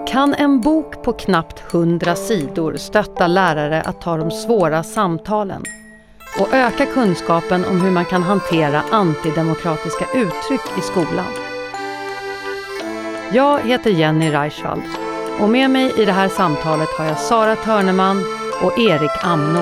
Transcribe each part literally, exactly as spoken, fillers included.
Kan en bok på knappt hundra sidor stötta lärare att ta de svåra samtalen och öka kunskapen om hur man kan hantera antidemokratiska uttryck i skolan? Jag heter Jenny Reichwald och med mig i det här samtalet har jag Sara Törneman och Erik Amno.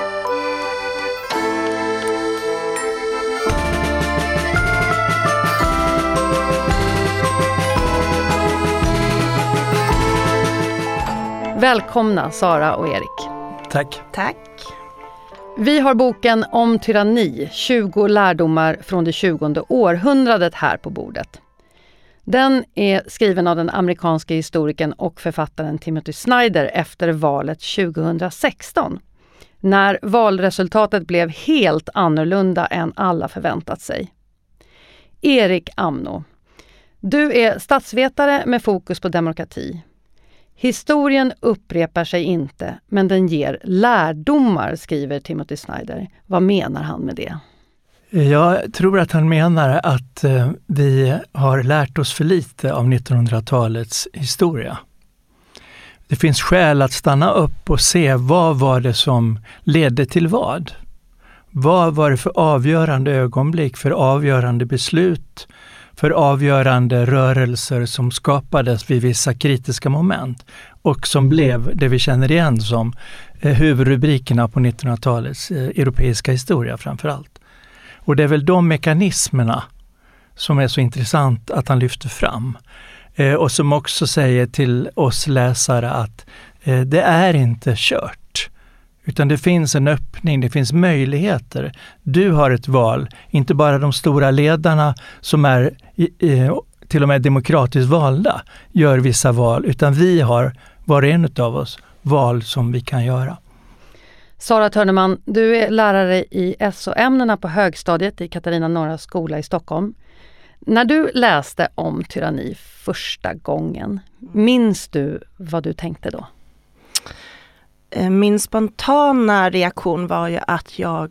Välkomna Sara och Erik. Tack. Tack. Vi har boken Om tyranni, tjugo lärdomar från det tjugonde århundradet här på bordet. Den är skriven av den amerikanska historikern och författaren Timothy Snyder efter valet tjugohundrasexton. När valresultatet blev helt annorlunda än alla förväntat sig. Erik Amno, du är statsvetare med fokus på demokrati. Historien upprepar sig inte, men den ger lärdomar, skriver Timothy Snyder. Vad menar han med det? Jag tror att han menar att eh, vi har lärt oss för lite av nittonhundratalets historia. Det finns skäl att stanna upp och se vad var det som ledde till vad. Vad var det för avgörande ögonblick, för avgörande beslut, för avgörande rörelser som skapades vid vissa kritiska moment och som blev det vi känner igen som eh, huvudrubrikerna på nittonhundratalets eh, europeiska historia framförallt. Och det är väl de mekanismerna som är så intressant att han lyfter fram eh, och som också säger till oss läsare att eh, det är inte kört. Utan det finns en öppning, det finns möjligheter. Du har ett val, inte bara de stora ledarna som är eh, till och med demokratiskt valda gör vissa val, utan vi har, var och en av oss, val som vi kan göra. Sara Törneman, du är lärare i S O-ämnena på högstadiet i Katarina Norra skola i Stockholm. När du läste om tyranni första gången, minns du vad du tänkte då? Min spontana reaktion var ju att jag,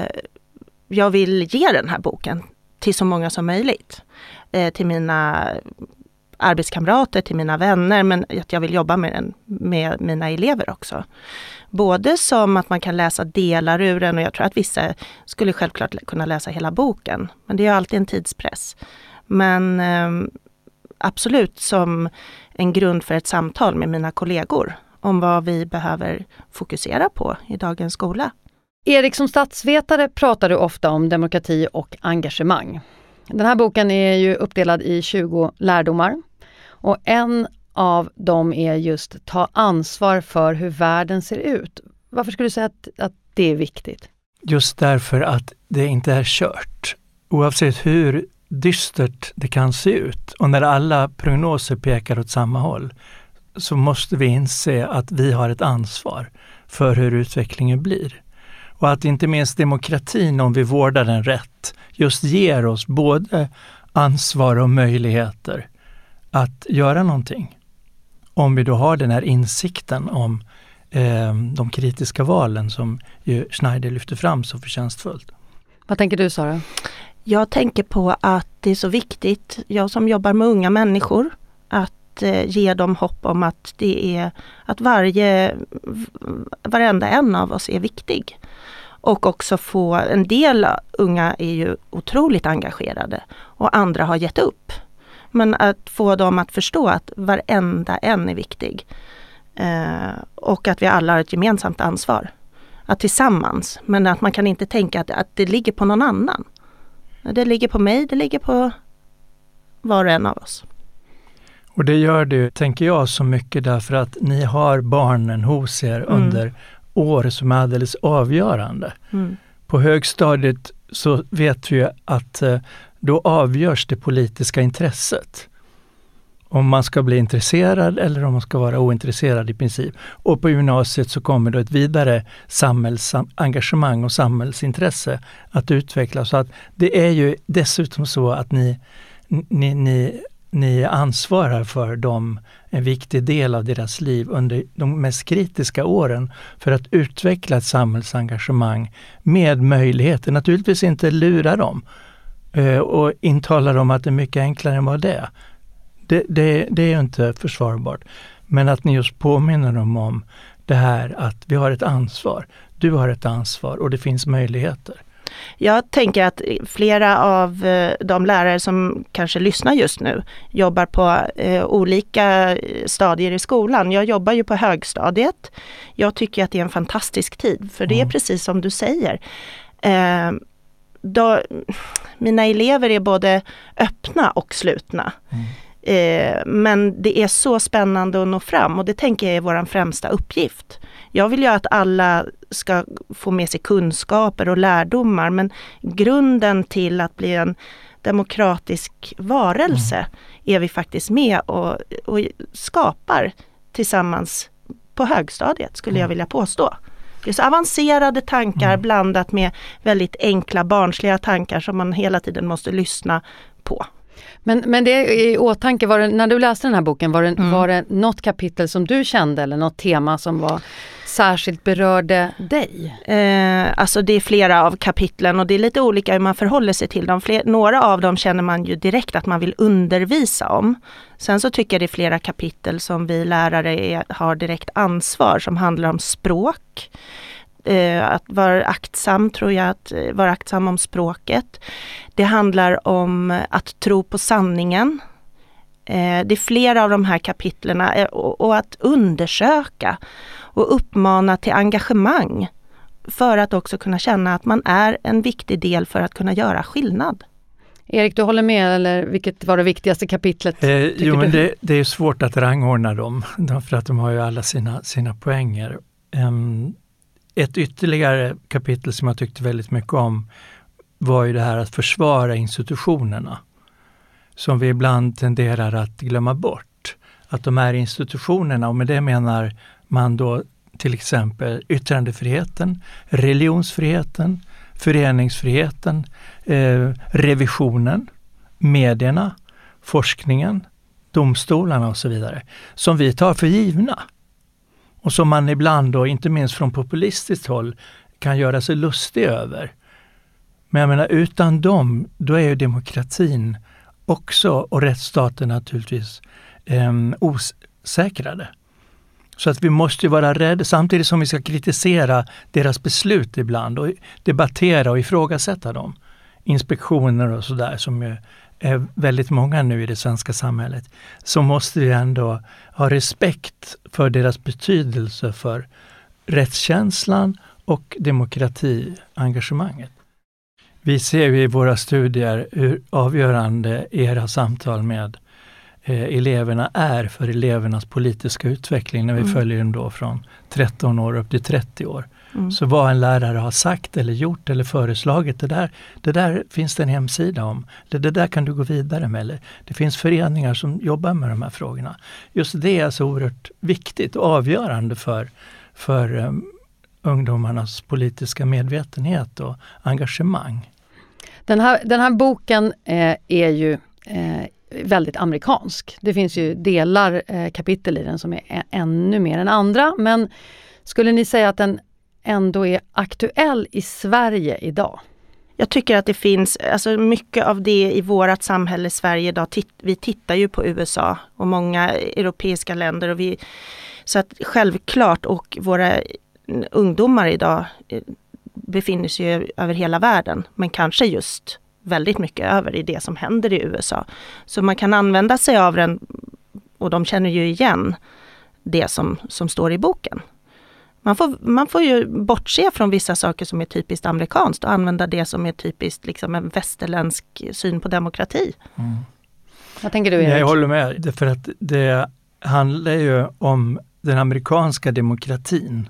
jag vill ge den här boken till så många som möjligt. Till mina arbetskamrater, till mina vänner, men att jag vill jobba med den med mina elever också. Både som att man kan läsa delar ur den, och jag tror att vissa skulle självklart kunna läsa hela boken. Men det är alltid en tidspress. Men eh, absolut som en grund för ett samtal med mina kollegor om vad vi behöver fokusera på i dagens skola. Erik, som statsvetare pratar du ofta om demokrati och engagemang. Den här boken är ju uppdelad i tjugo lärdomar. Och en av dem är just ta ansvar för hur världen ser ut. Varför skulle du säga att, att det är viktigt? Just därför att det inte är kört. Oavsett hur dystert det kan se ut och när alla prognoser pekar åt samma håll, så måste vi inse att vi har ett ansvar för hur utvecklingen blir. Och att inte minst demokratin, om vi vårdar den rätt, just ger oss både ansvar och möjligheter att göra någonting. Om vi då har den här insikten om eh, de kritiska valen som ju Schneider lyfter fram så förtjänstfullt. Vad tänker du, Sara? Jag tänker på att det är så viktigt, jag som jobbar med unga människor, att ge dem hopp om att det är att varje varenda en av oss är viktig. Och också få, en del unga är ju otroligt engagerade och andra har gett upp. Men att få dem att förstå att varenda en är viktig. Eh, och att vi alla har ett gemensamt ansvar. Att tillsammans, men att man kan inte tänka att, att det ligger på någon annan. Det ligger på mig, det ligger på var och en av oss. Och det gör det, tänker jag, så mycket därför att ni har barnen hos er mm. under år som är alldeles avgörande. Mm. På högstadiet så vet vi att då avgörs det politiska intresset. Om man ska bli intresserad eller om man ska vara ointresserad i princip. Och på gymnasiet så kommer då ett vidare samhällsengagemang och samhällsintresse att utvecklas. Så att det är ju dessutom så att ni, ni, ni Ni ansvarar för dem, en viktig del av deras liv under de mest kritiska åren för att utveckla ett samhällsengagemang med möjligheter. Naturligtvis inte lura dem eh, och intala dem att det är mycket enklare än vad det är. Det, det, det är ju inte försvarbart. Men att ni just påminner dem om det här att vi har ett ansvar. Du har ett ansvar och det finns möjligheter. Jag tänker att flera av de lärare som kanske lyssnar just nu jobbar på eh, olika stadier i skolan. Jag jobbar ju på högstadiet. Jag tycker att det är en fantastisk tid, för det är mm. precis som du säger. Eh, då, mina elever är både öppna och slutna. Mm. Eh, men det är så spännande att nå fram, och det tänker jag är vår främsta uppgift. Jag vill ju att alla ska få med sig kunskaper och lärdomar, men grunden till att bli en demokratisk varelse mm. är vi faktiskt med och, och skapar tillsammans på högstadiet, skulle mm. jag vilja påstå. Det är så avancerade tankar mm. blandat med väldigt enkla barnsliga tankar som man hela tiden måste lyssna på. Men, men det i åtanke, var det, när du läste den här boken, var det, mm. var det något kapitel som du kände eller något tema som var särskilt berörde dig? Eh, alltså det är flera av kapitlen och det är lite olika hur man förhåller sig till dem. Fler, några av dem känner man ju direkt att man vill undervisa om. Sen så tycker jag det är flera kapitel som vi lärare är, har direkt ansvar, som handlar om språk. Eh, att vara aktsam, tror jag, att eh, vara aktsam om språket. Det handlar om att tro på sanningen. Eh, det är flera av de här kapitlerna eh, och, och att undersöka och uppmana till engagemang för att också kunna känna att man är en viktig del för att kunna göra skillnad. Erik, du håller med, eller vilket var det viktigaste kapitlet? Eh, jo, men det, det är svårt att rangordna dem för att de har ju alla sina, sina poänger. Um, Ett ytterligare kapitel som jag tyckte väldigt mycket om var ju det här att försvara institutionerna, som vi ibland tenderar att glömma bort. Att de här institutionerna, och med det menar man då till exempel yttrandefriheten, religionsfriheten, föreningsfriheten, eh, revisionen, medierna, forskningen, domstolarna och så vidare, som vi tar för givna. Och som man ibland då, inte minst från populistiskt håll, kan göra sig lustig över. Men jag menar, utan dem, då är ju demokratin också, och rättsstaten naturligtvis, eh, osäkrade. Så att vi måste ju vara rädda, samtidigt som vi ska kritisera deras beslut ibland och debattera och ifrågasätta dem. Inspektioner och sådär som ju är väldigt många nu i det svenska samhället, så måste vi ändå ha respekt för deras betydelse för rättskänslan och demokratiengagemanget. Vi ser ju i våra studier hur avgörande era samtal med eh, eleverna är för elevernas politiska utveckling när vi mm. följer dem då från tretton år upp till trettio år. Mm. Så vad en lärare har sagt eller gjort eller föreslagit, det där, det där finns det en hemsida om. Det, det där kan du gå vidare med. Eller det finns föreningar som jobbar med de här frågorna. Just det är så oerhört viktigt och avgörande för, för um, ungdomarnas politiska medvetenhet och engagemang. Den här, den här boken eh, är ju eh, väldigt amerikansk. Det finns ju delar, eh, kapitel i den som är ä- ännu mer än andra. Men skulle ni säga att den ändå är aktuell i Sverige idag? Jag tycker att det finns, alltså mycket av det i vårt samhälle i Sverige idag, titt, vi tittar ju på U S A och många europeiska länder, och vi, så att självklart, och våra ungdomar idag befinner sig ju över hela världen, men kanske just väldigt mycket över i det som händer i U S A. Så man kan använda sig av den, och de känner ju igen det som, som står i boken. Man får, man får ju bortse från vissa saker som är typiskt amerikanskt och använda det som är typiskt liksom en västerländsk syn på demokrati. Mm. Vad tänker du, Erik? Jag håller med, för att det handlar ju om den amerikanska demokratin.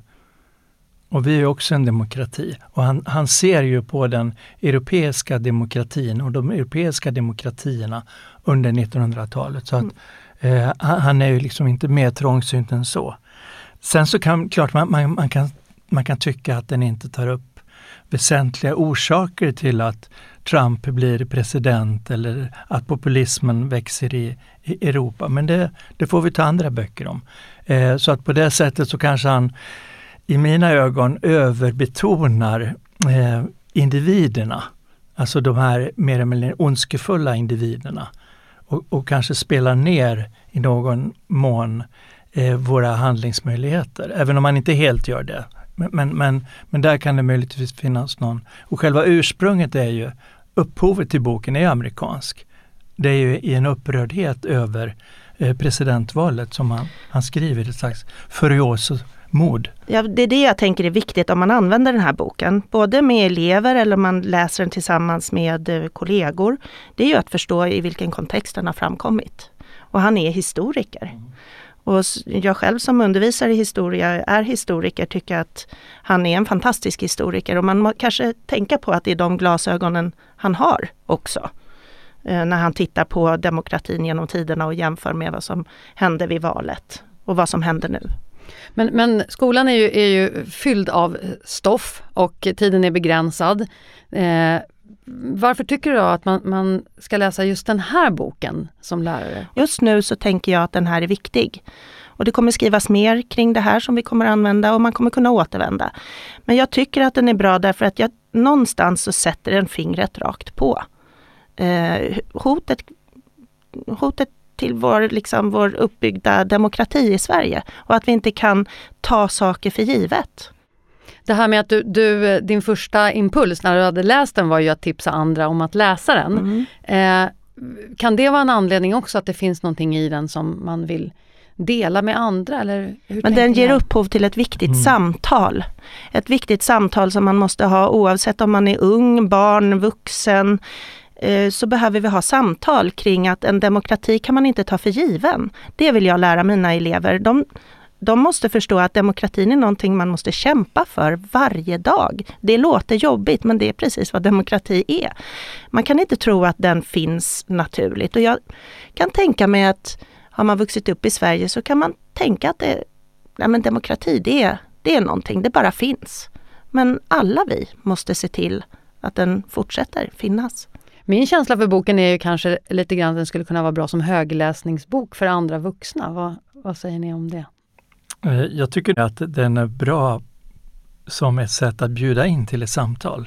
Och vi är också en demokrati. Och han, han ser ju på den europeiska demokratin och de europeiska demokratierna under nittonhundratalet. Så att mm. eh, han är ju liksom inte mer trångsynt än så. Sen så kan, klart man, man, man, kan, man kan tycka att den inte tar upp väsentliga orsaker till att Trump blir president eller att populismen växer i, i Europa. Men det, det får vi ta andra böcker om. Eh, så att på det sättet så kanske han i mina ögon överbetonar eh, individerna. Alltså de här mer eller mindre ondskefulla individerna. Och, och kanske spelar ner i någon mån eh, våra handlingsmöjligheter, även om man inte helt gör det. Men, men, men, men där kan det möjligtvis finnas någon. Och själva ursprunget är ju, upphovet till boken är amerikansk. Det är ju i en upprördhet över eh, presidentvalet som han, han skriver ett slags furioso mod. Ja, det är det jag tänker är viktigt om man använder den här boken. Både med elever eller om man läser den tillsammans med eh, kollegor. Det är ju att förstå i vilken kontext den har framkommit. Och han är historiker. Mm. Och jag själv som undervisar i historia, är historiker, tycker att han är en fantastisk historiker. Och man må kanske tänka på att det är de glasögonen han har också. Eh, när han tittar på demokratin genom tiderna och jämför med vad som hände vid valet och vad som händer nu. Men, men skolan är ju, är ju fylld av stoff och tiden är begränsad. Eh, varför tycker du då att man, man ska läsa just den här boken som lärare? Just nu så tänker jag att den här är viktig. Och det kommer skrivas mer kring det här som vi kommer använda och man kommer kunna återvända. Men jag tycker att den är bra därför att jag någonstans så sätter den fingret rakt på. Eh, hotet, hotet till vår, liksom, vår uppbyggda demokrati i Sverige och att vi inte kan ta saker för givet. Det här med att du, du, din första impuls när du hade läst den var ju att tipsa andra om att läsa den. Mm. Eh, kan det vara en anledning också att det finns någonting i den som man vill dela med andra? Eller hur? Men den ger jag? upphov till ett viktigt mm. samtal. Ett viktigt samtal som man måste ha oavsett om man är ung, barn, vuxen. Så behöver vi ha samtal kring att en demokrati kan man inte ta för given. Det vill jag lära mina elever. De, de måste förstå att demokratin är någonting man måste kämpa för varje dag. Det låter jobbigt men det är precis vad demokrati är. Man kan inte tro att den finns naturligt. Och jag kan tänka mig att har man vuxit upp i Sverige så kan man tänka att det, nej men demokrati det är, det är någonting, det bara finns. Men alla vi måste se till att den fortsätter finnas. Min känsla för boken är ju kanske lite grann att den skulle kunna vara bra som högläsningsbok för andra vuxna. Vad, vad säger ni om det? Jag tycker att den är bra som ett sätt att bjuda in till ett samtal.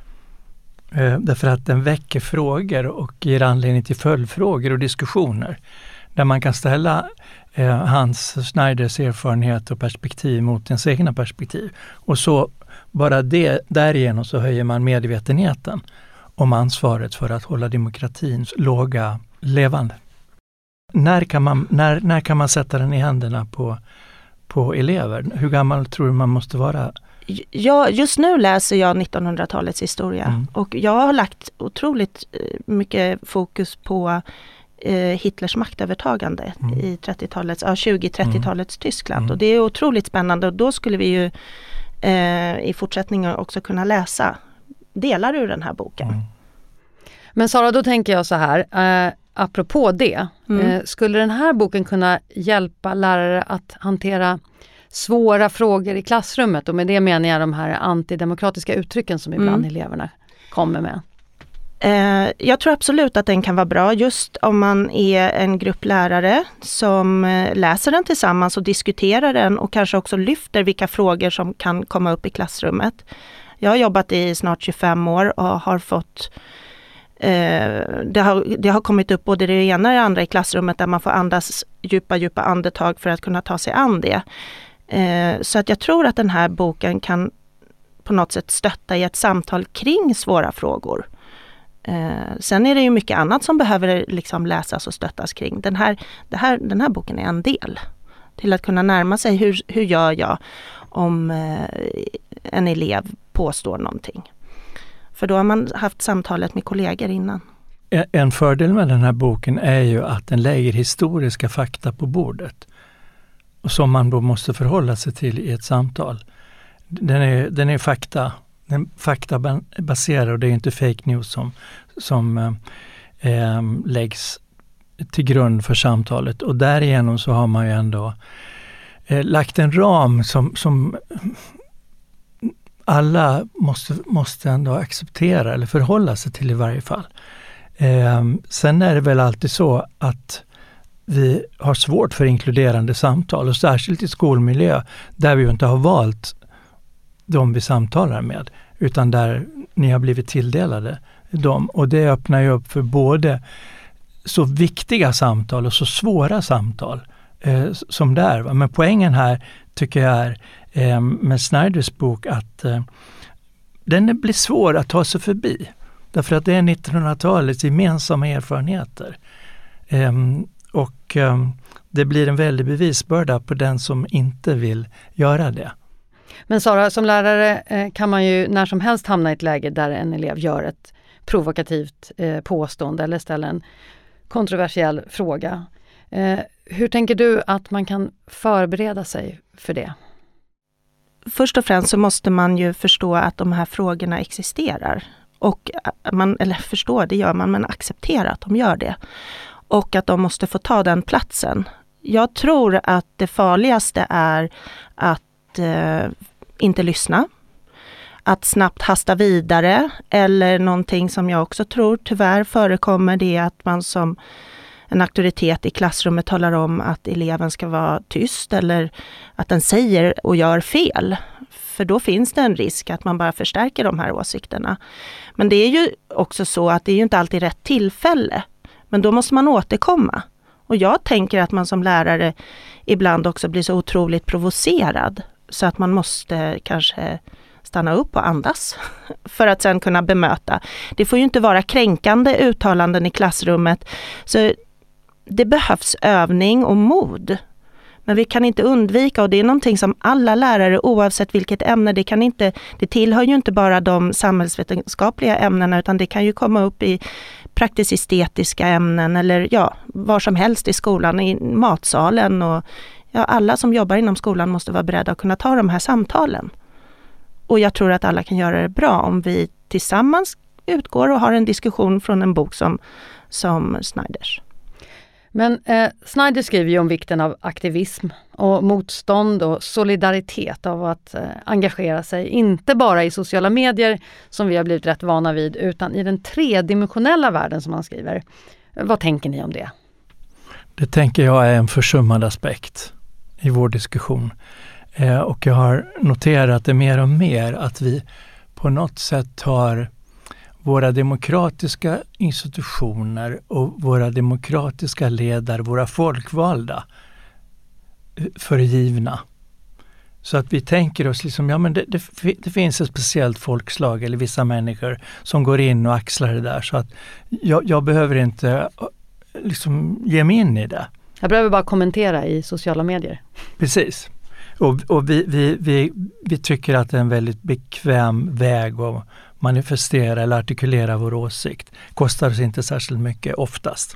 Därför att den väcker frågor och ger anledning till följdfrågor och diskussioner. Där man kan ställa eh, Hans Schneiders erfarenhet och perspektiv mot ens egna perspektiv. Och så bara det, därigenom så höjer man medvetenheten om ansvaret för att hålla demokratins låga levande. När kan man, när, när kan man sätta den i händerna på, på elever? Hur gammal tror du man måste vara? Ja, just nu läser jag nittonhundratalets historia mm. och jag har lagt otroligt mycket fokus på eh, Hitlers maktövertagande mm. i trettiotalets, ja, tjugo-trettiotalets mm. Tyskland. Mm. Och det är otroligt spännande och då skulle vi ju eh, i fortsättningen också kunna läsa delar ur den här boken. Mm. Men Sara, då tänker jag så här, eh, apropå det, mm. eh, skulle den här boken kunna hjälpa lärare att hantera svåra frågor i klassrummet? Och med det menar jag de här antidemokratiska uttrycken som ibland mm. eleverna kommer med. Eh, jag tror absolut att den kan vara bra just om man är en grupp lärare som eh, läser den tillsammans och diskuterar den och kanske också lyfter vilka frågor som kan komma upp i klassrummet. Jag har jobbat i snart tjugofem år och har fått eh, det, har, det har kommit upp både det ena och det andra i klassrummet där man får andas djupa, djupa andetag för att kunna ta sig an det. Eh, så att jag tror att den här boken kan på något sätt stötta i ett samtal kring svåra frågor. Eh, sen är det ju mycket annat som behöver liksom läsas och stöttas kring. Den här, det här, den här boken är en del till att kunna närma sig hur, hur gör jag om eh, en elev påstår någonting. För då har man haft samtalet med kollegor innan. En fördel med den här boken är ju att den lägger historiska fakta på bordet. Som man då måste förhålla sig till i ett samtal. Den är, den är fakta, den faktabaserad och det är inte fake news som, som eh, läggs till grund för samtalet. Och därigenom så har man ju ändå eh, lagt en ram som, som alla måste, måste ändå acceptera eller förhålla sig till i varje fall. Eh, sen är det väl alltid så att vi har svårt för inkluderande samtal och särskilt i skolmiljö där vi inte har valt de vi samtalar med utan där ni har blivit tilldelade dem. Och det öppnar ju upp för både så viktiga samtal och så svåra samtal eh, som det är. Va? Men poängen här tycker jag är eh, med Snyders bok att eh, den blir svår att ta sig förbi. Därför att det är nittonhundratalets gemensamma erfarenheter. Eh, och eh, det blir en väldig bevisbörda på den som inte vill göra det. Men Sara, som lärare eh, kan man ju när som helst hamna i ett läge där en elev gör ett provokativt eh, påstående eller ställer en kontroversiell fråga. Eh, hur tänker du att man kan förbereda sig för det? Först och främst så måste man ju förstå att de här frågorna existerar. Och man, eller förstå, det gör man, men acceptera att de gör det. Och att de måste få ta den platsen. Jag tror att det farligaste är att eh, inte lyssna. Att snabbt hasta vidare. Eller någonting som jag också tror tyvärr förekommer, det är att man som en auktoritet i klassrummet talar om att eleven ska vara tyst. Eller att den säger och gör fel. För då finns det en risk att man bara förstärker de här åsikterna. Men det är ju också så att det är ju inte alltid rätt tillfälle. Men då måste man återkomma. Och jag tänker att man som lärare ibland också blir så otroligt provocerad. Så att man måste kanske stanna upp och andas. För att sen kunna bemöta. Det får ju inte vara kränkande uttalanden i klassrummet. Så det behövs övning och mod. Men vi kan inte undvika, och det är någonting som alla lärare oavsett vilket ämne, det kan inte, det tillhör ju inte bara de samhällsvetenskapliga ämnena, utan det kan ju komma upp i praktiskt estetiska ämnen eller ja, var som helst i skolan, i matsalen, och ja, alla som jobbar inom skolan måste vara beredda att kunna ta de här samtalen. Och jag tror att alla kan göra det bra om vi tillsammans utgår och har en diskussion från en bok som, som Snyders. Men eh, Snyder skriver ju om vikten av aktivism och motstånd och solidaritet, av att eh, engagera sig, inte bara i sociala medier som vi har blivit rätt vana vid, utan i den tredimensionella världen som han skriver. Vad tänker ni om det? Det tänker jag är en försummad aspekt i vår diskussion. Eh, och jag har noterat det mer och mer att vi på något sätt har våra demokratiska institutioner och våra demokratiska ledare, våra folkvalda, förgivna. Så att vi tänker oss liksom, ja men det, det, det finns ett speciellt folkslag eller vissa människor som går in och axlar det där, så att jag, jag behöver inte liksom ge mig in i det. Jag behöver bara kommentera i sociala medier. Precis. Och, och vi, vi, vi, vi tycker att det är en väldigt bekväm väg att manifestera eller artikulera vår åsikt. Kostar oss inte särskilt mycket oftast.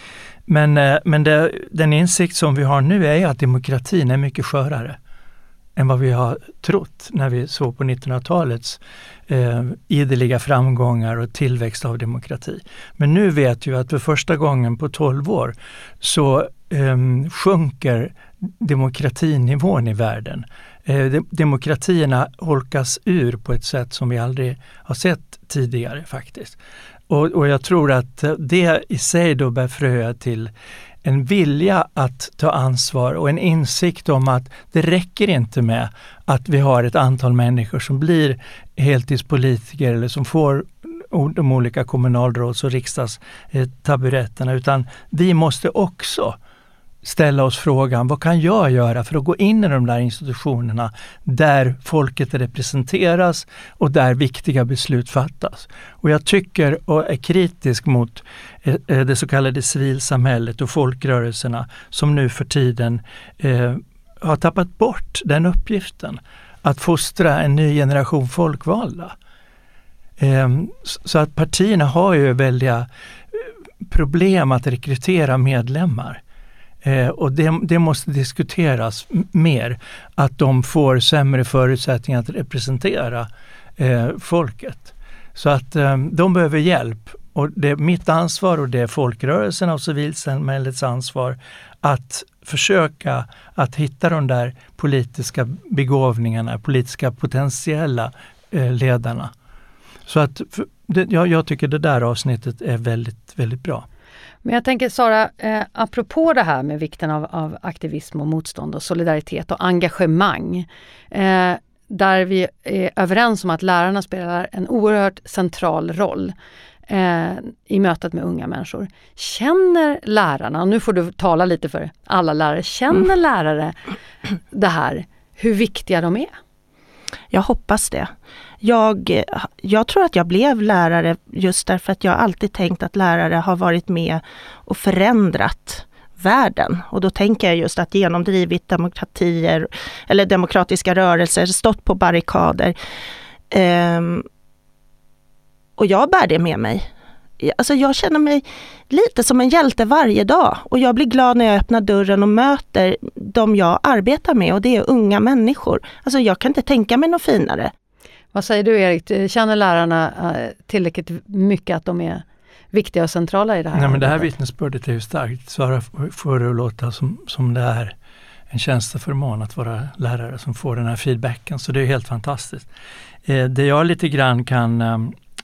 Men, men det, den insikt som vi har nu är att demokratin är mycket skörare än vad vi har trott när vi såg på nittonhundratalets eh, ideliga framgångar och tillväxt av demokrati. Men nu vet vi att för första gången på tolv år så eh, sjunker demokratinivån i världen. Eh, de, demokratierna holkas ur på ett sätt som vi aldrig har sett tidigare faktiskt. Och, och jag tror att det i sig då bär frö till en vilja att ta ansvar och en insikt om att det räcker inte med att vi har ett antal människor som blir heltidspolitiker eller som får de olika kommunalråds- och riksdagstaburetterna, utan vi måste också ställa oss frågan, vad kan jag göra för att gå in i de där institutionerna där folket representeras och där viktiga beslut fattas. Och jag tycker och är kritisk mot det så kallade civilsamhället och folkrörelserna som nu för tiden eh, har tappat bort den uppgiften att fostra en ny generation folkvalda. Eh, så att partierna har ju väldiga problem att rekrytera medlemmar. Eh, och det, det måste diskuteras m- mer, att de får sämre förutsättningar att representera eh, folket. Så att eh, de behöver hjälp, och det är mitt ansvar och det är folkrörelserna och civilsamhällets ansvar att försöka att hitta de där politiska begåvningarna, politiska potentiella eh, ledarna. Så att för, det, jag, jag tycker det där avsnittet är väldigt, väldigt bra. Men jag tänker Sara, eh, apropå det här med vikten av, av aktivism och motstånd och solidaritet och engagemang, eh, där vi är överens om att lärarna spelar en oerhört central roll. eh, i mötet med unga människor. Känner lärarna, och nu får du tala lite för alla lärare, känner mm. lärare det här, hur viktiga de är? Jag hoppas det. Jag, jag tror att jag blev lärare just därför att jag alltid tänkt att lärare har varit med och förändrat världen. Och då tänker jag just att genomdrivit demokratier eller demokratiska rörelser, stått på barrikader. Um, och jag bär det med mig. Alltså jag känner mig lite som en hjälte varje dag. Och jag blir glad när jag öppnar dörren och möter de jag arbetar med. Och det är unga människor. Alltså jag kan inte tänka mig något finare. Vad säger du, Erik? Känner lärarna tillräckligt mycket att de är viktiga och centrala i det här? Nej, men det här vittnesbördet är ju starkt. Svara får det låta som, som det är en tjänsteförmån att vara lärare som får den här feedbacken. Så det är helt fantastiskt. Eh, det jag lite grann kan eh,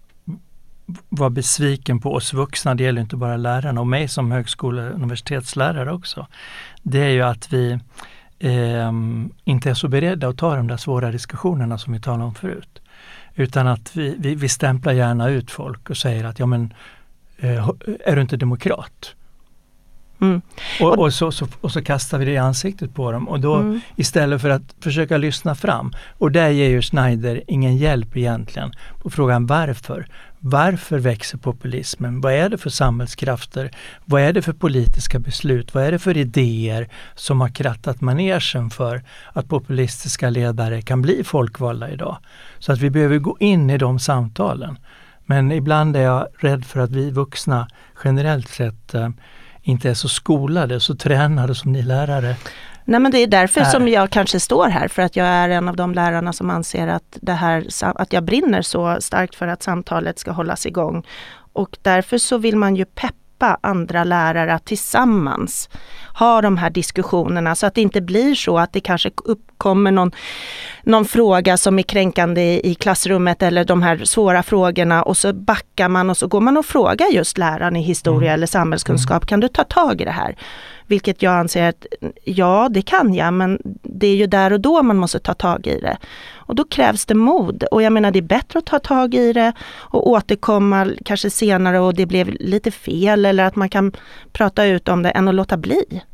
vara besviken på oss vuxna, det gäller inte bara lärarna och mig som högskole- och universitetslärare också. Det är ju att vi eh, inte är så beredda att ta de där svåra diskussionerna som vi talade om förut. Utan att vi, vi, vi stämplar gärna ut folk och säger att ja men eh, är du inte demokrat? Mm. Och, och, så, så, och så kastar vi det i ansiktet på dem och då mm. istället för att försöka lyssna fram, och där ger ju Schneider ingen hjälp egentligen på frågan varför. Varför växer populismen? Vad är det för samhällskrafter? Vad är det för politiska beslut? Vad är det för idéer som har krattat manegen för att populistiska ledare kan bli folkvalda idag? Så att vi behöver gå in i de samtalen. Men ibland är jag rädd för att vi vuxna generellt sett eh, inte är så skolade, så tränade som ni lärare. Nej, men det är därför är. som jag kanske står här, för att jag är en av de lärarna som anser att, det här, att jag brinner så starkt för att samtalet ska hållas igång. Och därför så vill man ju peppa andra lärare att tillsammans ha de här diskussionerna, så att det inte blir så att det kanske uppkommer någon, någon fråga som är kränkande i klassrummet eller de här svåra frågorna, och så backar man och så går man och frågar just läraren i historia mm. eller samhällskunskap, kan du ta tag i det här? Vilket jag anser att ja, det kan jag, men det är ju där och då man måste ta tag i det. Och då krävs det mod. Och jag menar, det är bättre att ta tag i det och återkomma kanske senare och det blev lite fel, eller att man kan prata ut om det, än att låta bli.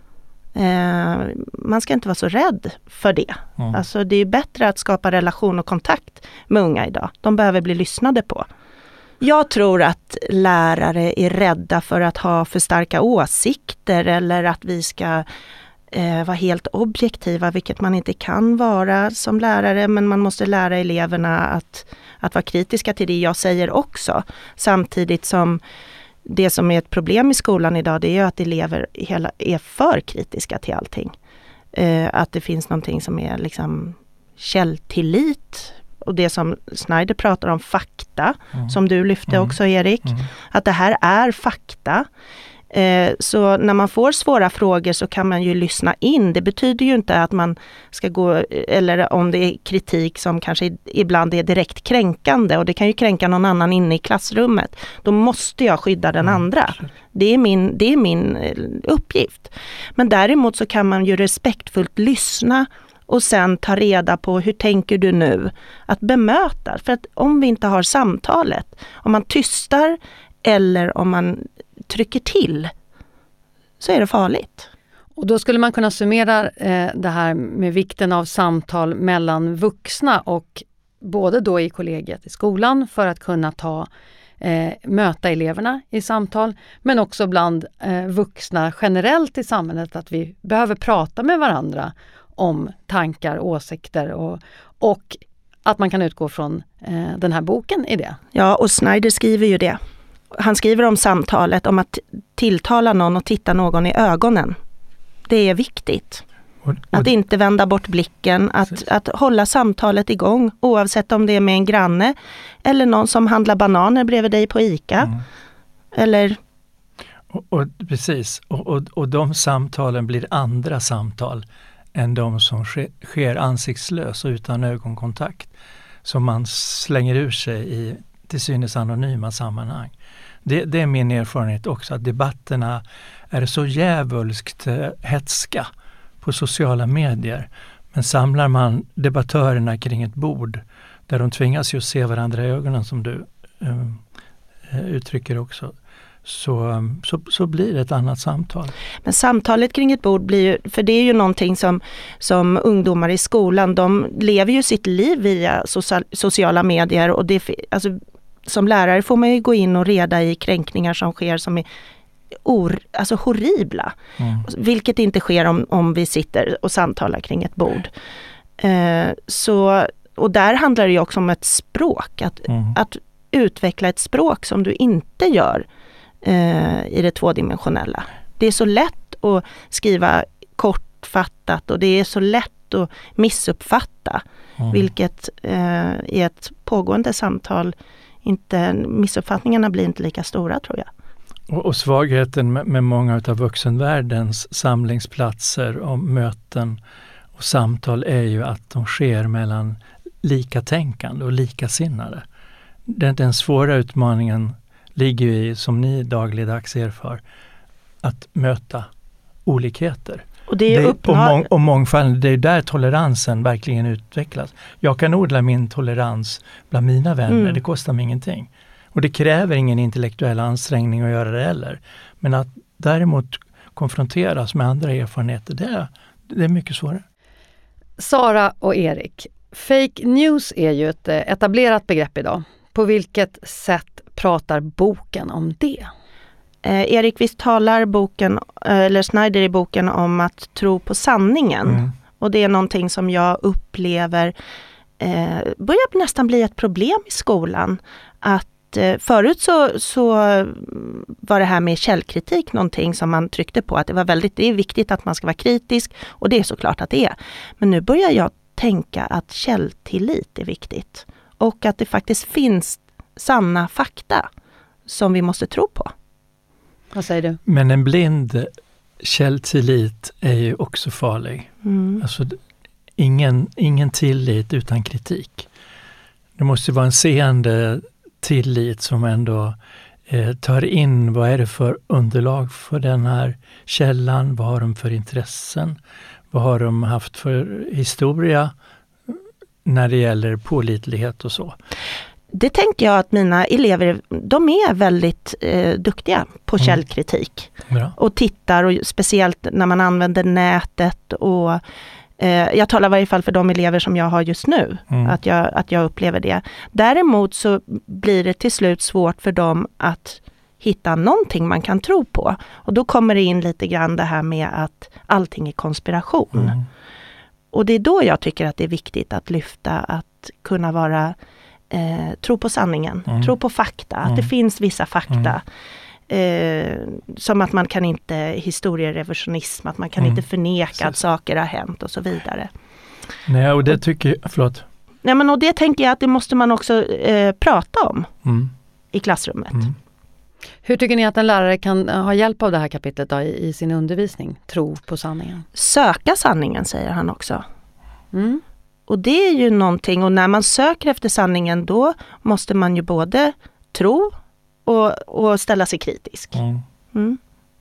Eh, man ska inte vara så rädd för det. Mm. Alltså det är bättre att skapa relation och kontakt med unga idag. De behöver bli lyssnade på. Jag tror att lärare är rädda för att ha för starka åsikter, eller att vi ska eh, vara helt objektiva, vilket man inte kan vara som lärare, men man måste lära eleverna att, att vara kritiska till det jag säger också. Samtidigt som det som är ett problem i skolan idag, det är att elever hela, är för kritiska till allting. Eh, att det finns någonting som är liksom källtillit. Och det som Schneider pratar om, fakta, mm. som du lyfte mm. också, Erik. Mm. Att det här är fakta. Eh, så när man får svåra frågor så kan man ju lyssna in. Det betyder ju inte att man ska gå, eller om det är kritik som kanske ibland är direkt kränkande. Och det kan ju kränka någon annan inne i klassrummet. Då måste jag skydda den mm. andra. Det är min, det är min uppgift. Men däremot så kan man ju respektfullt lyssna och sen ta reda på hur tänker du nu att bemöta. För att om vi inte har samtalet, om man tystar eller om man trycker till, så är det farligt. Och då skulle man kunna summera eh, det här med vikten av samtal mellan vuxna och både då i kollegiet i skolan för att kunna ta eh, möta eleverna i samtal, men också bland eh, vuxna generellt i samhället, att vi behöver prata med varandra om tankar, åsikter och, och att man kan utgå från eh, den här boken i det. Ja, och Schneider skriver ju det. Han skriver om samtalet, om att tilltala någon och titta någon i ögonen. Det är viktigt. Och, och, att inte vända bort blicken, att, att hålla samtalet igång, oavsett om det är med en granne eller någon som handlar bananer bredvid dig på ICA. Mm. Eller... Och, och, precis, och, och, och de samtalen blir andra samtal än de som sker, sker ansiktslös och utan ögonkontakt, som man slänger ur sig i till synes anonyma sammanhang. Det, det är min erfarenhet också, att debatterna är så djävulskt eh, hetska på sociala medier. Men samlar man debattörerna kring ett bord där de tvingas ju se varandra i ögonen, som du eh, eh, uttrycker också, så, så, så blir det ett annat samtal. Men samtalet kring ett bord blir ju, för det är ju någonting som, som ungdomar i skolan, de lever ju sitt liv via social, sociala medier, och det, alltså, som lärare får man ju gå in och reda i kränkningar som sker som är or, alltså horribla. Mm. Vilket inte sker om, om vi sitter och samtalar kring ett bord. Eh, så, och där handlar det ju också om ett språk. Att, mm. att utveckla ett språk som du inte gör eh, i det tvådimensionella. Det är så lätt att skriva kortfattat och det är så lätt att missuppfatta. Mm. Vilket eh, i ett pågående samtal inte, missuppfattningarna blir inte lika stora, tror jag. Och, och svagheten med, med många av vuxenvärldens samlingsplatser och möten och samtal är ju att de sker mellan likatänkande och likasinnade. Den, den svåra utmaningen ligger ju i, som ni dagligdags erfar, att möta olikheter. Och, det är det, uppnå- och, mång, och mångfald, det är där toleransen verkligen utvecklas. Jag kan odla min tolerans bland mina vänner, mm. det kostar mig ingenting. Och det kräver ingen intellektuell ansträngning att göra det heller. Men att däremot konfronteras med andra erfarenheter, det är, det är mycket svårare. Sara och Erik, fake news är ju ett etablerat begrepp idag. På vilket sätt pratar boken om det? Eh, Erik, visst talar boken, eller Snyder i boken, om att tro på sanningen. Mm. Och det är någonting som jag upplever eh, börjar nästan bli ett problem i skolan. Att eh, förut så, så var det här med källkritik någonting som man tryckte på. Att det var väldigt, det är viktigt att man ska vara kritisk, och det är såklart att det är. Men nu börjar jag tänka att källtillit är viktigt. Och att det faktiskt finns sanna fakta som vi måste tro på. Vad säger du? Men en blind källtillit är ju också farlig. Mm. Alltså, ingen, ingen tillit utan kritik. Det måste vara en seende tillit som ändå eh, tar in vad är det för underlag för den här källan, vad har de för intressen, vad har de haft för historia när det gäller pålitlighet och så. Det tänker jag att mina elever, de är väldigt eh, duktiga på mm. källkritik. Bra. Och tittar, och speciellt när man använder nätet. Och eh, jag talar i varje fall för de elever som jag har just nu, mm. att, jag, att jag upplever det. Däremot så blir det till slut svårt för dem att hitta någonting man kan tro på. Och då kommer det in lite grann det här med att allting är konspiration. Mm. Och det är då jag tycker att det är viktigt att lyfta, att kunna vara Eh, tro på sanningen, mm. tro på fakta, mm. att det finns vissa fakta. Mm. Eh, som att man kan inte, historierevisionism, att man kan mm. inte förneka så. Att saker har hänt och så vidare. Nej, och det tycker jag, förlåt. Nej, men och det tänker jag att det måste man också eh, prata om mm. i klassrummet. Mm. Hur tycker ni att en lärare kan ha hjälp av det här kapitlet då, i, i sin undervisning? Tro på sanningen. Söka sanningen, säger han också. Mm. Och det är ju någonting, och när man söker efter sanningen, då måste man ju både tro och, och ställa sig kritisk. Mm. Mm.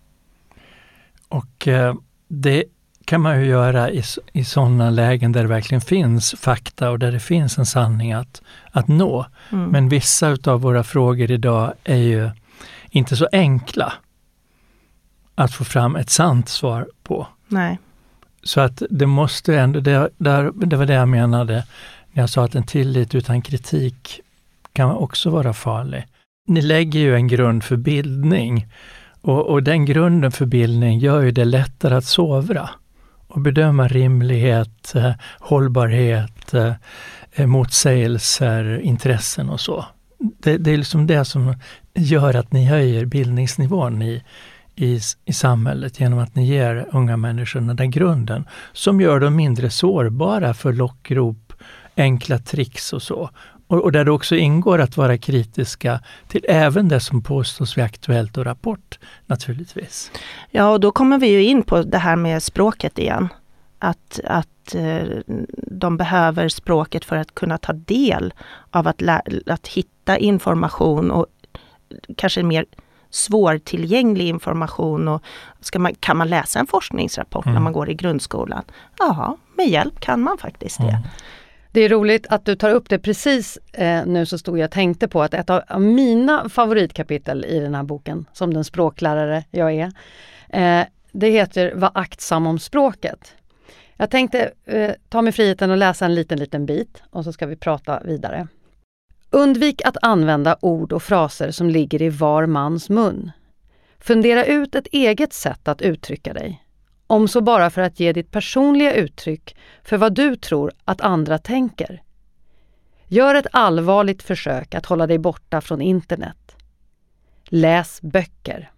Och eh, det kan man ju göra i, i sådana lägen där det verkligen finns fakta och där det finns en sanning att, att nå. Mm. Men vissa av våra frågor idag är ju inte så enkla att få fram ett sant svar på. Nej. Så att det måste ändå, det, där, det var det jag menade när jag sa att en tillit utan kritik kan också vara farlig. Ni lägger ju en grund för bildning, och, och den grunden för bildning gör ju det lättare att sovra och bedöma rimlighet, eh, hållbarhet, eh, motsägelser, intressen och så. Det, det är liksom det som gör att ni höjer bildningsnivån i I, i samhället, genom att ni ger unga människor den där grunden som gör dem mindre sårbara för lockrop, enkla tricks och så. Och, och där det också ingår att vara kritiska till även det som påstås vid Aktuellt och Rapport, naturligtvis. Ja, och då kommer vi ju in på det här med språket igen. Att, att eh, de behöver språket för att kunna ta del av att, lä- att hitta information, och kanske mer svårtillgänglig information. Och ska man, kan man läsa en forskningsrapport mm. när man går i grundskolan? Ja, med hjälp kan man faktiskt det. Mm. Det är roligt att du tar upp det. Precis eh, nu så stod jag och tänkte på att ett av mina favoritkapitel i den här boken, som den språklärare jag är, eh, det heter Var aktsam om språket. Jag tänkte eh, ta mig friheten och läsa en liten, liten bit och så ska vi prata vidare. Undvik att använda ord och fraser som ligger i var mans mun. Fundera ut ett eget sätt att uttrycka dig. Om så bara för att ge ditt personliga uttryck för vad du tror att andra tänker. Gör ett allvarligt försök att hålla dig borta från internet. Läs böcker.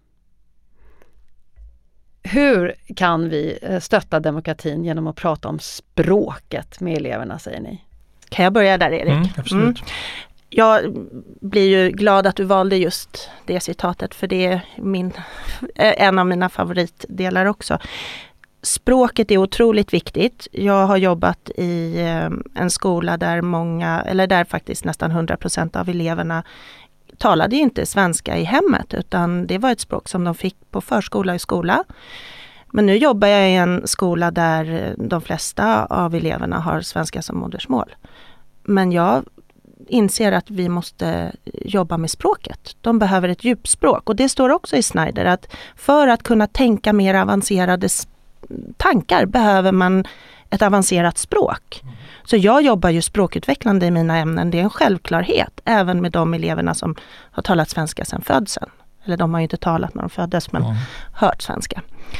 Hur kan vi stötta demokratin genom att prata om språket med eleverna, säger ni? Kan jag börja där, Erik? Mm, absolut. Mm. Jag blir ju glad att du valde just det citatet, för det är min, en av mina favoritdelar också. Språket är otroligt viktigt. Jag har jobbat i en skola där många, eller där faktiskt nästan hundra procent av eleverna talade inte svenska i hemmet, utan det var ett språk som de fick på förskola och skola. Men nu jobbar jag i en skola där de flesta av eleverna har svenska som modersmål. Men jag inser att vi måste jobba med språket. De behöver ett djupspråk. Och det står också i Snyder att för att kunna tänka mer avancerade tankar behöver man ett avancerat språk. Mm. Så jag jobbar ju språkutvecklande i mina ämnen. Det är en självklarhet, även med de eleverna som har talat svenska sedan födseln. Eller de har ju inte talat när de föddes, men mm. hört svenska.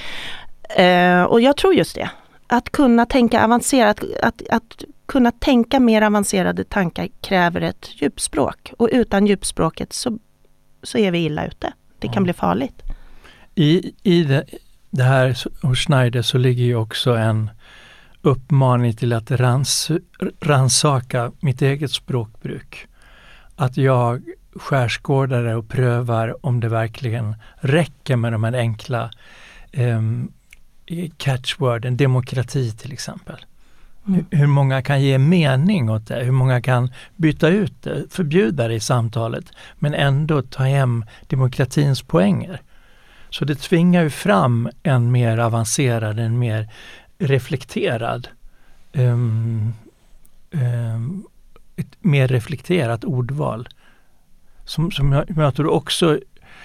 Uh, och jag tror just det. Att kunna tänka avancerat, att, att kunna tänka mer avancerade tankar kräver ett djupspråk. Och utan djupspråket så, så är vi illa ute. Det kan mm. bli farligt. I, i det, det här hos Snyder så ligger ju också en uppmaning till att rans, ransaka mitt eget språkbruk. Att jag skärskådar det och prövar om det verkligen räcker med de här enkla um, catchworden, demokrati till exempel. Mm. Hur, hur många kan ge mening åt det? Hur många kan byta ut det, förbjuda det i samtalet, men ändå ta hem demokratins poänger? Så det tvingar ju fram en mer avancerad, en mer reflekterad, um, um, ett mer reflekterat ordval. Som, som jag, jag tror också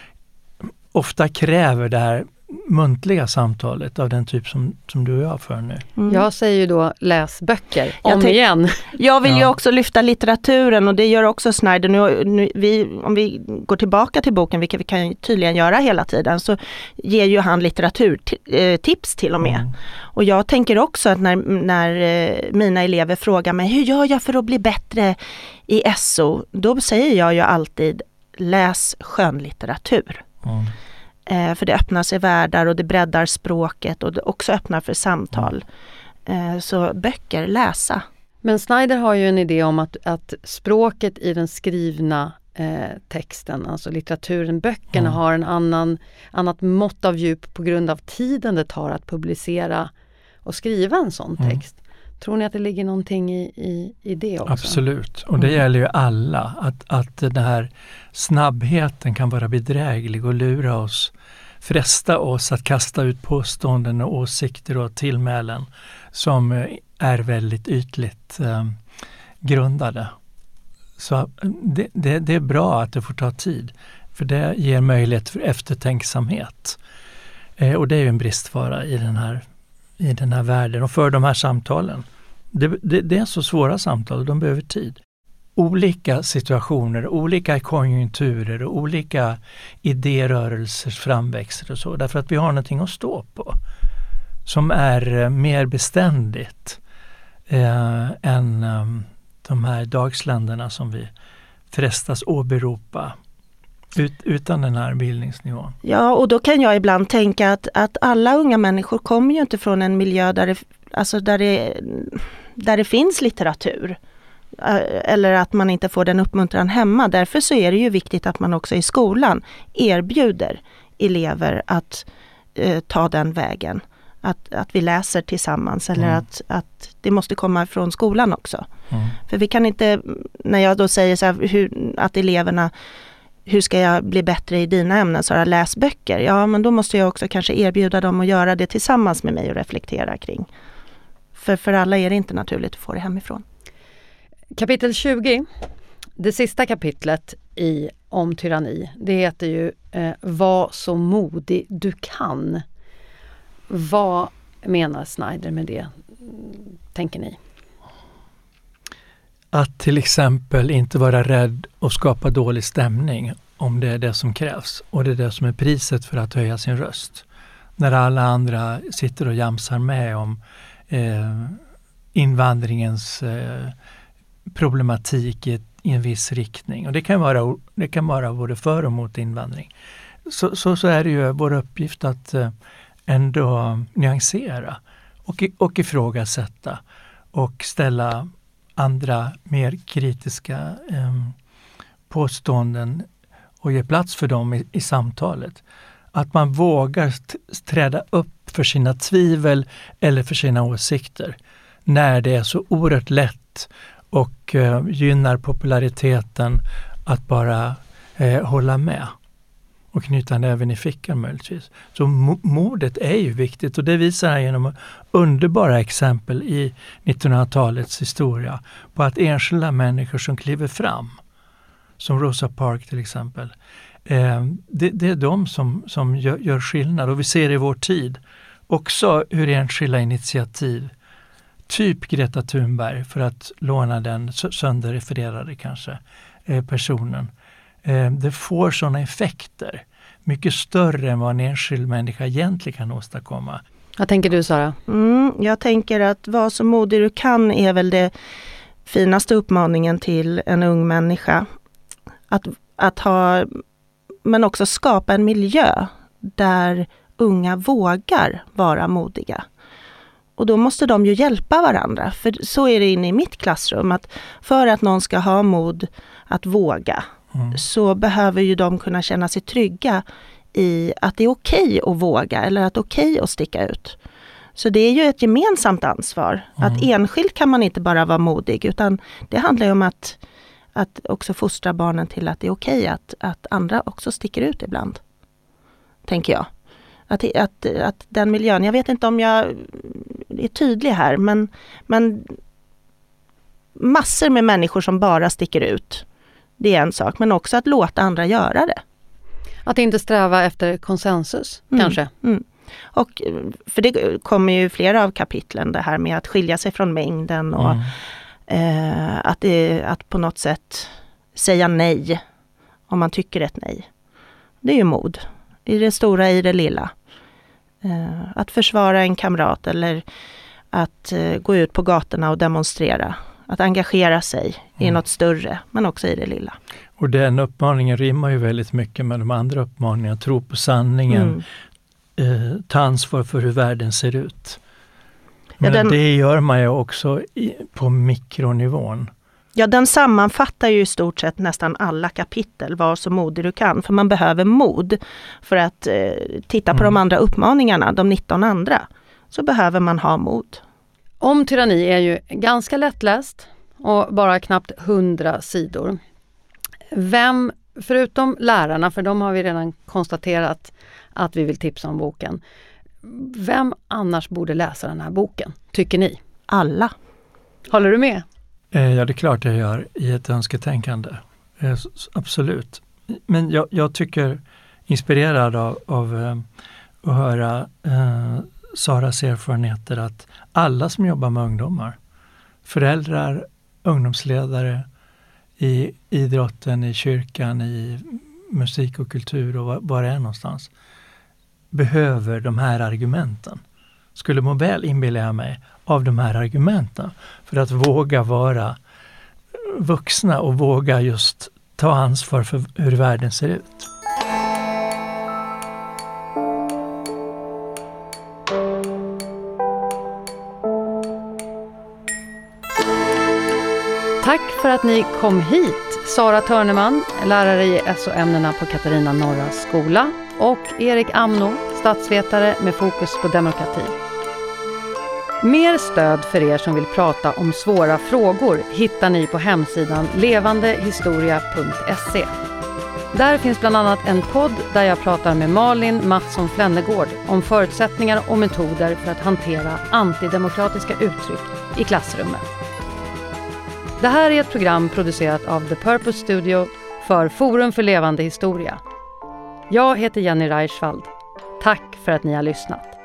ofta kräver det här muntliga samtalet av den typ som, som du och jag för nu. Mm. Jag säger ju då läs böcker om jag tänk, igen. Jag vill ja. ju också lyfta litteraturen, och det gör också Snyder. Nu, nu, vi, om vi går tillbaka till boken, vilket vi kan tydligen göra hela tiden, så ger ju han litteraturtips till och med. Mm. Och jag tänker också att när, när mina elever frågar mig, hur gör jag för att bli bättre i S O? Då säger jag ju alltid, läs skönlitteratur. Mm. För det öppnar sig världar och det breddar språket och det också öppnar för samtal. Mm. Så böcker, läsa. Men Snyder har ju en idé om att, att språket i den skrivna eh, texten, alltså litteraturen, böckerna mm. har en annan annat mått av djup på grund av tiden det tar att publicera och skriva en sån text. Mm. Tror ni att det ligger någonting i, i, i det också? Absolut, och det mm. gäller ju alla. Att, att den här snabbheten kan vara bedräglig och lura oss, fresta oss att kasta ut påståenden och åsikter och tillmälen som är väldigt ytligt eh, grundade. Så det, det, det är bra att det får ta tid, för det ger möjlighet för eftertänksamhet. Eh, och det är ju en bristvara i den här i den här världen och för de här samtalen. Det, det, det är så svåra samtal och de behöver tid. Olika situationer, olika konjunkturer och olika idérörelsers framväxter och så. Därför att vi har någonting att stå på som är mer beständigt eh, än eh, de här dagsländerna som vi frestas åberopa. Ut, utan den här bildningsnivån. Ja, och då kan jag ibland tänka att, att alla unga människor kommer ju inte från en miljö där det, alltså där det, där det finns litteratur. Eller att man inte får den uppmuntran hemma. Därför så är det ju viktigt att man också i skolan erbjuder elever att eh, ta den vägen. Att, att vi läser tillsammans, eller mm. att, att det måste komma från skolan också. Mm. För vi kan inte, när jag då säger så här, hur, att eleverna, hur ska jag bli bättre i dina ämnen, så jag läs böcker. Ja, men då måste jag också kanske erbjuda dem att göra det tillsammans med mig och reflektera kring. För för alla är det inte naturligt att få det hemifrån. Kapitel tjugo, det sista kapitlet i Om tyranni, det heter ju eh, Var så modig du kan. Vad menar Snyder med det, tänker ni? Att till exempel inte vara rädd och skapa dålig stämning om det är det som krävs. Och det är det som är priset för att höja sin röst. När alla andra sitter och jamsar med om eh, invandringens eh, problematik i, i en viss riktning. Och det kan vara, det kan vara både för och mot invandring. Så, så, så är det ju vår uppgift att eh, ändå nyansera och, och ifrågasätta och ställa andra mer kritiska eh, påståenden och ge plats för dem i, i samtalet. Att man vågar t- träda upp för sina tvivel eller för sina åsikter när det är så oerhört lätt och eh, gynnar populariteten att bara eh, hålla med och knyta näven i fickan möjligtvis. Så mo- modet är ju viktigt och det visar han genom underbara exempel i nittonhundratalets historia på att enskilda människor som kliver fram, som Rosa Parks till exempel, eh, det, det är de som, som gör, gör skillnad. Och vi ser i vår tid också hur enskilda initiativ, typ Greta Thunberg, för att låna den sönderrefererade kanske eh, personen, eh, det får sådana effekter mycket större än vad en enskild människa egentligen kan åstadkomma. Vad tänker du, Sara? Mm, jag tänker att vad så modig du kan är väl det finaste uppmaningen till en ung människa. Att, att ha, men också skapa en miljö där unga vågar vara modiga. Och då måste de ju hjälpa varandra. För så är det inne i mitt klassrum. Att för att någon ska ha mod att våga mm. så behöver ju de kunna känna sig trygga i att det är okej att våga eller att det är okej att sticka ut. Så det är ju ett gemensamt ansvar. Mm. Att enskilt kan man inte bara vara modig, utan det handlar ju om att, att också fostra barnen till att det är okej att, att andra också sticker ut ibland. Tänker jag. Att, att, att den miljön, jag vet inte om jag är tydlig här, men, men massor med människor som bara sticker ut, det är en sak, men också att låta andra göra det. Att inte sträva efter konsensus, mm, kanske? Mm. Och för det kommer ju flera av kapitlen, det här med att skilja sig från mängden och mm. eh, att, det, att på något sätt säga nej om man tycker ett nej. Det är ju mod. I det stora, i det lilla. Eh, att försvara en kamrat eller att eh, gå ut på gatorna och demonstrera. Att engagera sig mm. i något större, men också i det lilla. Och den uppmaningen rimmar ju väldigt mycket med de andra uppmaningarna. Tro på sanningen, mm. eh, ta ansvar för hur världen ser ut. Men ja, den, det gör man ju också i, på mikronivån. Ja, den sammanfattar ju i stort sett nästan alla kapitel, var så modig du kan. För man behöver mod för att eh, titta på mm. de andra uppmaningarna, de nitton andra. Så behöver man ha mod. Om tyranni är ju ganska lättläst och bara knappt hundra sidor. Vem, förutom lärarna, för de har vi redan konstaterat att vi vill tipsa om boken. Vem annars borde läsa den här boken, tycker ni? Alla. Håller du med? Ja, det är klart jag gör i ett önsketänkande. Absolut. Men jag, jag tycker, inspirerad av, av eh, att höra eh, Saras erfarenheter, att alla som jobbar med ungdomar, föräldrar, ungdomsledare i idrotten, i kyrkan, i musik och kultur och var, var det är någonstans, behöver de här argumenten. Skulle må väl, inbillar jag mig, av de här argumenten för att våga vara vuxna och våga just ta ansvar för hur världen ser ut. Tack för att ni kom hit. Sara Törneman, lärare i S O-ämnena på Katarina Norra skola, och Erik Amno, statsvetare med fokus på demokrati. Mer stöd för er som vill prata om svåra frågor hittar ni på hemsidan levandehistoria punkt se. Där finns bland annat en podd där jag pratar med Malin Mattsson Flennegård om förutsättningar och metoder för att hantera antidemokratiska uttryck i klassrummet. Det här är ett program producerat av The Purpose Studio för Forum för levande historia. Jag heter Jenny Reichwald. Tack för att ni har lyssnat.